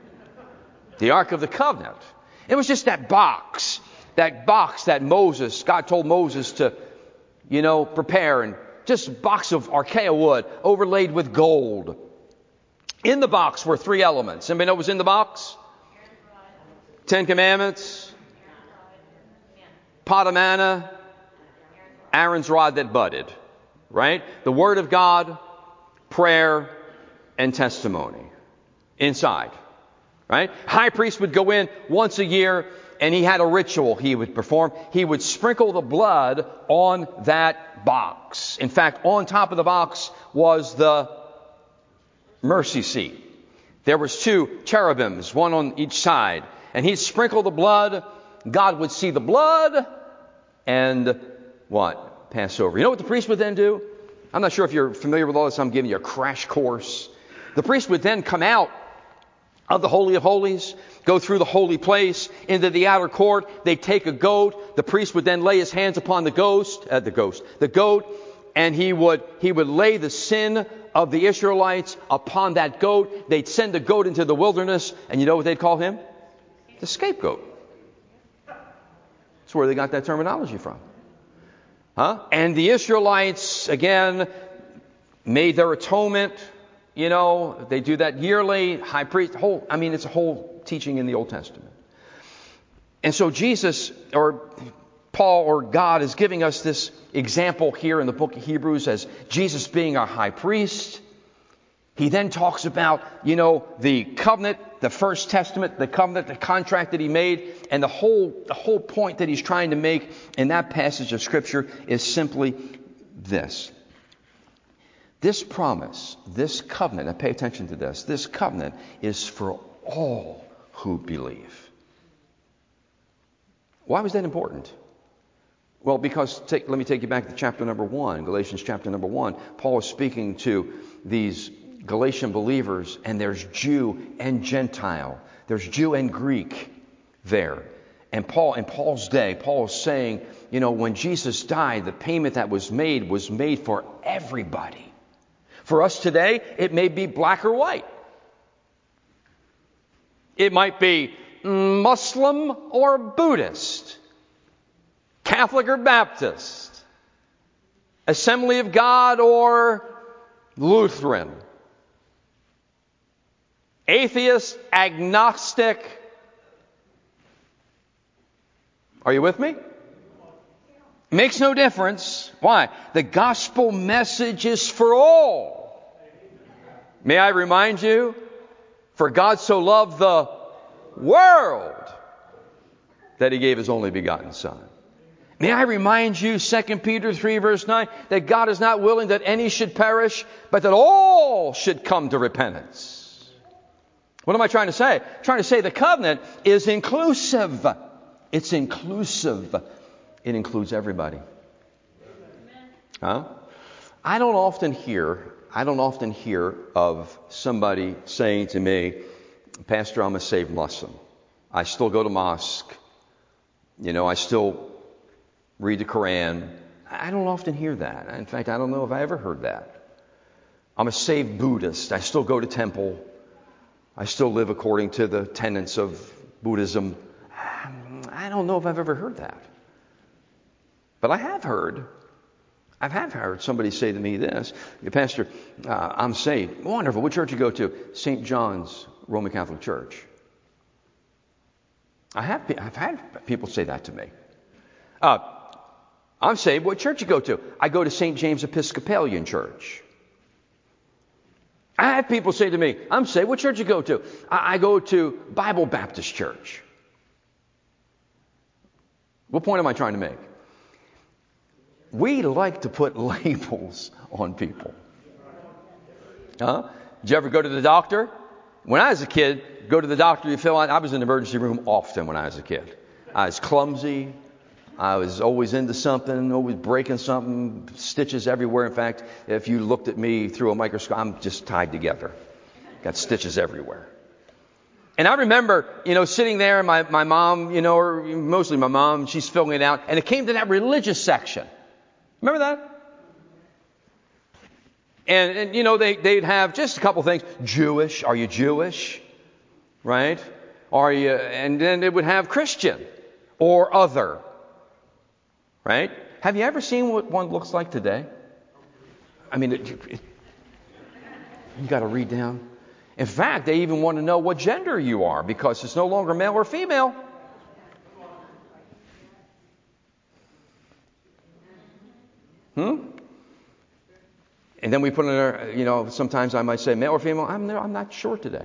The Ark of the Covenant. It was just that box, that box that Moses, God told Moses to, you know, prepare, and just a box of archaea wood overlaid with gold. In the box were three elements. Anybody know what was in the box? Ten Commandments, pot of manna, Aaron's rod that budded, right? The Word of God, prayer, and testimony inside. Right? High priest would go in once a year, and he had a ritual he would perform. He would sprinkle the blood on that box. In fact, on top of the box was the mercy seat. There was two cherubims, one on each side. And he'd sprinkle the blood. God would see the blood and what? Pass over. You know what the priest would then do? I'm not sure if you're familiar with all this. I'm giving you a crash course. The priest would then come out of the Holy of Holies, go through the holy place into the outer court. They'd take a goat. The priest would then lay his hands upon the ghost, uh, the ghost, the goat, and he would he would lay the sin of the Israelites upon that goat. They'd send the goat into the wilderness, and you know what they'd call him? The scapegoat. That's where they got that terminology from. Huh? And the Israelites, again, made their atonement. You know, they do that yearly. High priest, whole, I mean, it's a whole teaching in the Old Testament. And so Jesus, or Paul, or God is giving us this example here in the book of Hebrews as Jesus being our high priest. He then talks about, you know, the covenant, the first testament, the covenant, the contract that he made. And the whole, the whole point that he's trying to make in that passage of Scripture is simply this. This promise, this covenant, now pay attention to this, this covenant is for all who believe. Why was that important? Well, because, take, let me take you back to chapter number one, Galatians chapter number one. Paul is speaking to these Galatian believers, and there's Jew and Gentile. There's Jew and Greek there. And Paul, in Paul's day, Paul is saying, you know, when Jesus died, the payment that was made was made for everybody. For us today, it may be black or white. It might be Muslim or Buddhist, Catholic or Baptist, Assembly of God or Lutheran, atheist, agnostic. Are you with me? Makes no difference. Why? The gospel message is for all. May I remind you, for God so loved the world that he gave his only begotten Son. May I remind you, Second Peter three verse nine, that God is not willing that any should perish, but that all should come to repentance. What am I trying to say? I'm trying to say the covenant is inclusive. It's inclusive. It includes everybody. Huh? I don't often hear, I don't often hear of somebody saying to me, Pastor, I'm a saved Muslim. I still go to mosque. You know, I still read the Quran. I don't often hear that. In fact, I don't know if I ever heard that. I'm a saved Buddhist. I still go to temple. I still live according to the tenets of Buddhism. I don't know if I've ever heard that. But I have heard, I have heard somebody say to me this, Pastor, uh, I'm saved. Wonderful. What church you go to? Saint John's Roman Catholic Church. I have, I've had people say that to me. Uh, I'm saved. What church you go to? I go to Saint James Episcopalian Church. I have people say to me, I'm saved. What church you go to? I, I go to Bible Baptist Church. What point am I trying to make? We like to put labels on people. Huh? Did you ever go to the doctor? When I was a kid, go to the doctor, you fill out. I was in the emergency room often when I was a kid. I was clumsy. I was always into something, always breaking something, stitches everywhere. In fact, if you looked at me through a microscope, I'm just tied together. Got stitches everywhere. And I remember, you know, sitting there, my, my mom, you know, or mostly my mom, she's filling it out. And it came to that religious section. Remember that? And, and you know, they, they'd have just a couple things. Jewish. Are you Jewish? Right? Are you, and then it would have Christian or other. Right? Have you ever seen what one looks like today? I mean, it, it, you got to read down. In fact, they even want to know what gender you are because it's no longer male or female. Hmm? And then we put in there, you know, sometimes I might say male or female. I'm, I'm not sure today.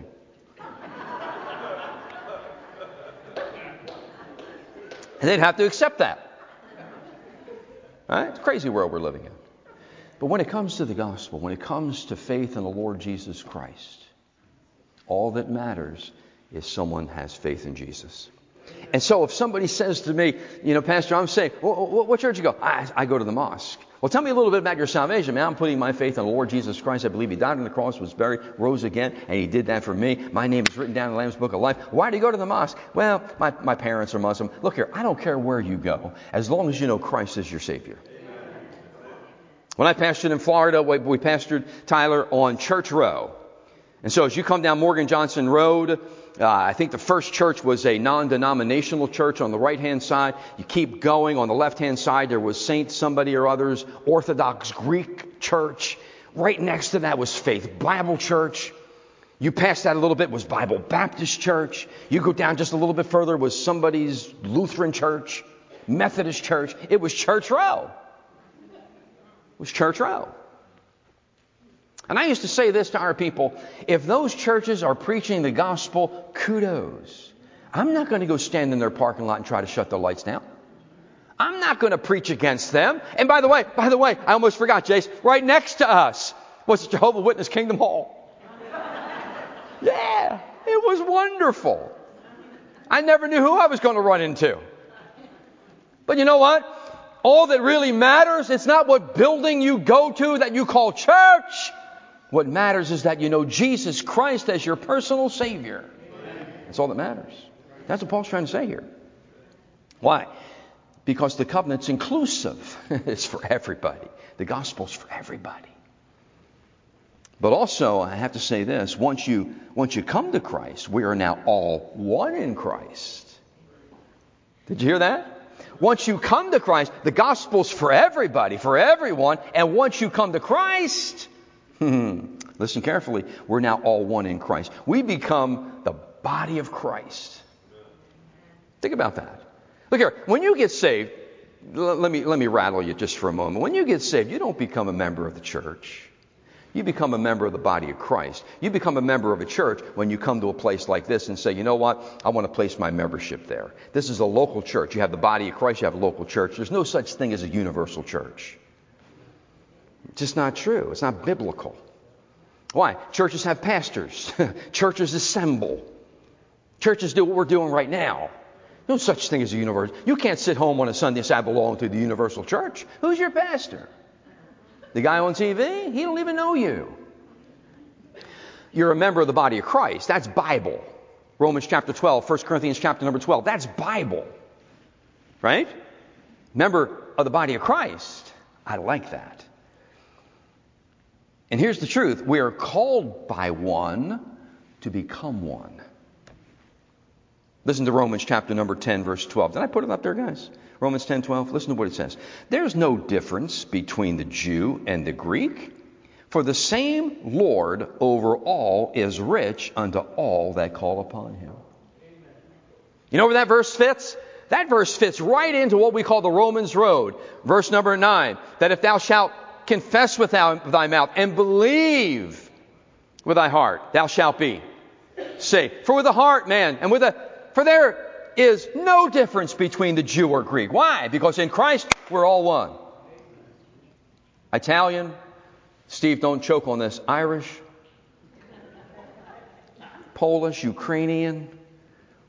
And they'd have to accept that. Right? It's a crazy world we're living in. But when it comes to the gospel, when it comes to faith in the Lord Jesus Christ, all that matters is someone has faith in Jesus. And so if somebody says to me, you know, Pastor, I'm saying, what, what church you go? I, I go to the mosque. Well, tell me a little bit about your salvation. Man, I'm putting my faith in the Lord Jesus Christ. I believe He died on the cross, was buried, rose again, and He did that for me. My name is written down in the Lamb's Book of Life. Why do you go to the mosque? Well, my, my parents are Muslim. Look here, I don't care where you go, as long as you know Christ is your Savior. When I pastored in Florida, we, we pastored Tyler on Church Row. And so as you come down Morgan Johnson Road, uh, I think the first church was a non-denominational church on the right-hand side. You keep going. On the left-hand side, there was Saint somebody or others, Orthodox Greek church. Right next to that was Faith Bible Church. You pass that a little bit was Bible Baptist Church. You go down just a little bit further was somebody's Lutheran church, Methodist church. It was Church Row. It was Church Row. And I used to say this to our people, if those churches are preaching the gospel, kudos. I'm not going to go stand in their parking lot and try to shut their lights down. I'm not going to preach against them. And by the way, by the way, I almost forgot, Jace, right next to us was Jehovah's Witness Kingdom Hall. Yeah, it was wonderful. I never knew who I was going to run into. But you know what? All that really matters, it's not what building you go to that you call church. What matters is that you know Jesus Christ as your personal Savior. That's all that matters. That's what Paul's trying to say here. Why? Because the covenant's inclusive. It's for everybody. The gospel's for everybody. But also, I have to say this. Once you, once you come to Christ, we are now all one in Christ. Did you hear that? Once you come to Christ, the gospel's for everybody, for everyone. And once you come to Christ, listen carefully, we're now all one in Christ. We become the body of Christ. Think about that. Look here, when you get saved, let me, let me rattle you just for a moment. When you get saved, you don't become a member of the church. You become a member of the body of Christ. You become a member of a church when you come to a place like this and say, you know what? I want to place my membership there. This is a local church. You have the body of Christ. You have a local church. There's no such thing as a universal church. It's just not true. It's not biblical. Why? Churches have pastors. Churches assemble. Churches do what we're doing right now. No such thing as a universal. You can't sit home on a Sunday and say, I belong to the universal church. Who's your pastor? The guy on T V? He don't even know you. You're a member of the body of Christ. That's Bible. Romans chapter twelve, First Corinthians chapter number twelve. That's Bible. Right? Member of the body of Christ. I like that. And here's the truth. We are called by one to become one. Listen to Romans chapter number ten, verse twelve. Did I put it up there, guys? Romans ten, twelve. Listen to what it says. There's no difference between the Jew and the Greek, for the same Lord over all is rich unto all that call upon Him. Amen. You know where that verse fits? That verse fits right into what we call the Romans road. Verse number nine. That if thou shalt confess with thy mouth and believe with thy heart, thou shalt be saved. For with the heart, man, and with the, for there is no difference between the Jew or Greek. Why? Because in Christ, we're all one. Italian, Steve, don't choke on this, Irish, Polish, Ukrainian,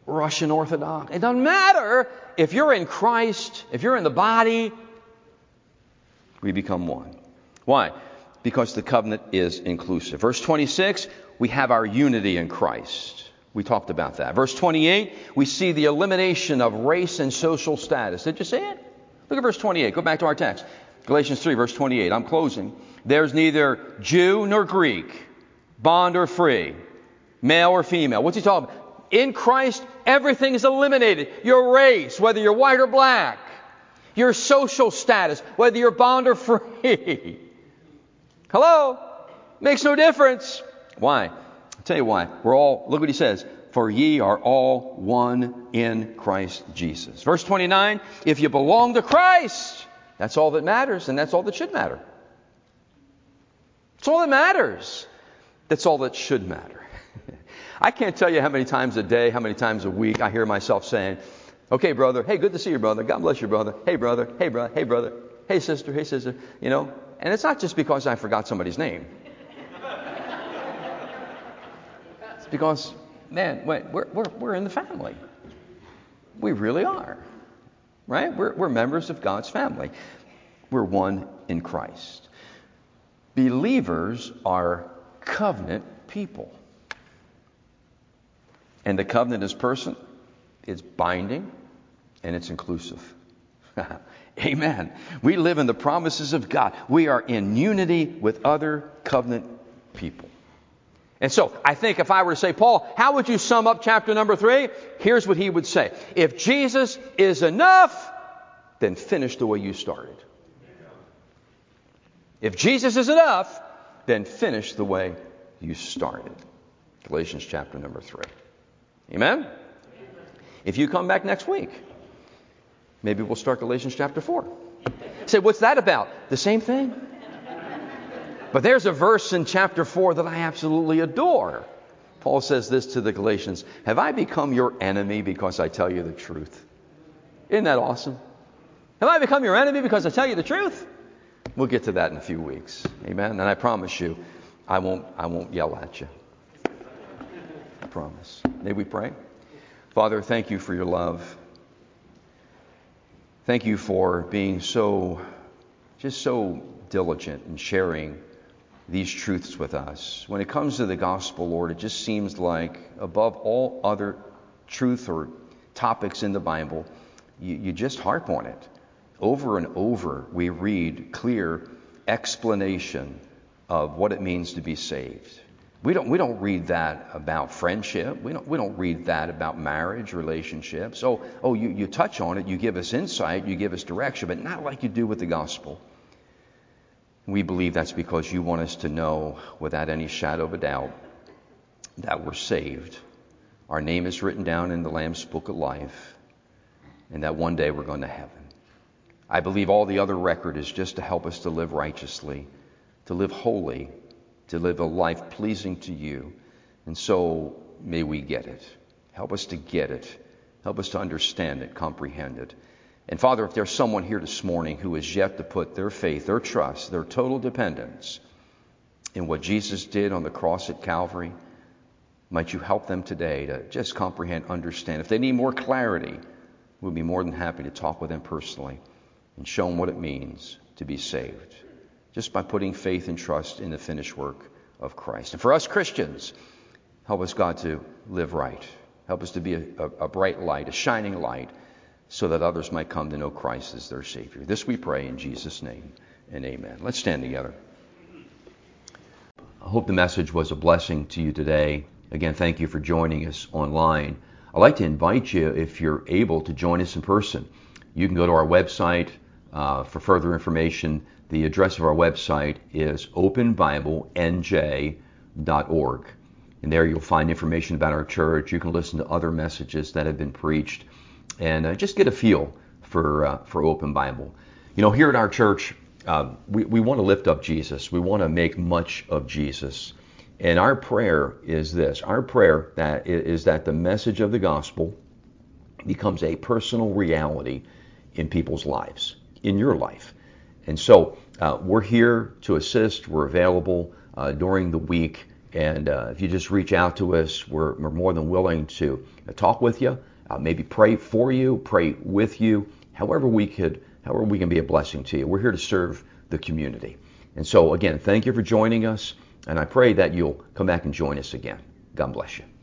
Russian Orthodox. It doesn't matter. If you're in Christ, if you're in the body, we become one. Why? Because the covenant is inclusive. Verse twenty-six, we have our unity in Christ. We talked about that. Verse twenty-eight, we see the elimination of race and social status. Did you see it? Look at verse twenty-eight. Go back to our text. Galatians three, verse twenty-eight. I'm closing. There's neither Jew nor Greek, bond or free, male or female. What's he talking about? In Christ, everything is eliminated. Your race, whether you're white or black. Your social status, whether you're bond or free. Hello? Makes no difference. Why? I'll tell you why. We're all, look what he says. For ye are all one in Christ Jesus. Verse twenty-nine, if you belong to Christ, that's all that matters, and that's all that should matter. That's all that matters. That's all that should matter. I can't tell you how many times a day, how many times a week I hear myself saying, okay, brother, hey, good to see you, brother. God bless you, brother. Hey, brother, hey, brother, hey, brother. Hey, sister, hey, sister. You know, and it's not just because I forgot somebody's name. It's because, man, we're, we're, we're in the family. We really are. Right? We're, we're members of God's family. We're one in Christ. Believers are covenant people. And the covenant is person, it's binding, and it's inclusive. Amen. We live in the promises of God. We are in unity with other covenant people. And so, I think if I were to say, Paul, how would you sum up chapter number three? Here's what he would say. If Jesus is enough, then finish the way you started. If Jesus is enough, then finish the way you started. Galatians chapter number three. Amen? If you come back next week, maybe we'll start Galatians chapter four. Say, what's that about? The same thing. But there's a verse in chapter four that I absolutely adore. Paul says this to the Galatians. Have I become your enemy because I tell you the truth? Isn't that awesome? Have I become your enemy because I tell you the truth? We'll get to that in a few weeks. Amen? And I promise you, I won't, I won't yell at you. I promise. May we pray? Father, thank you for your love. Thank you for being so, just so diligent in sharing these truths with us. When it comes to the gospel, Lord, it just seems like above all other truth or topics in the Bible, you, you just harp on it. Over and over, we read clear explanation of what it means to be saved. We don't, we don't read that about friendship. We don't, we don't read that about marriage, relationships. Oh, oh, you, you touch on it, you give us insight, you give us direction, but not like you do with the gospel. We believe that's because you want us to know without any shadow of a doubt that we're saved. Our name is written down in the Lamb's Book of Life, and that one day we're going to heaven. I believe all the other record is just to help us to live righteously, to live holy, to live a life pleasing to you. And so may we get it. Help us to get it. Help us to understand it, comprehend it. And Father, if there's someone here this morning who has yet to put their faith, their trust, their total dependence in what Jesus did on the cross at Calvary, might you help them today to just comprehend, understand. If they need more clarity, we'll be more than happy to talk with them personally and show them what it means to be saved, just by putting faith and trust in the finished work of Christ. And for us Christians, help us, God, to live right. Help us to be a, a, a bright light, a shining light, so that others might come to know Christ as their Savior. This we pray in Jesus' name, and amen. Let's stand together. I hope the message was a blessing to you today. Again, thank you for joining us online. I'd like to invite you, if you're able, to join us in person. You can go to our website uh, for further information. The address of our website is open bible n j dot org. And there you'll find information about our church. You can listen to other messages that have been preached and uh, just get a feel for uh, for Open Bible. You know, here at our church, uh, we, we want to lift up Jesus. We want to make much of Jesus. And our prayer is this. Our prayer that is that the message of the gospel becomes a personal reality in people's lives, in your life. And so uh, we're here to assist. We're available uh, during the week. And uh, if you just reach out to us, we're, we're more than willing to talk with you, uh, maybe pray for you, pray with you, however we could, however we can be a blessing to you. We're here to serve the community. And so again, thank you for joining us, and I pray that you'll come back and join us again. God bless you.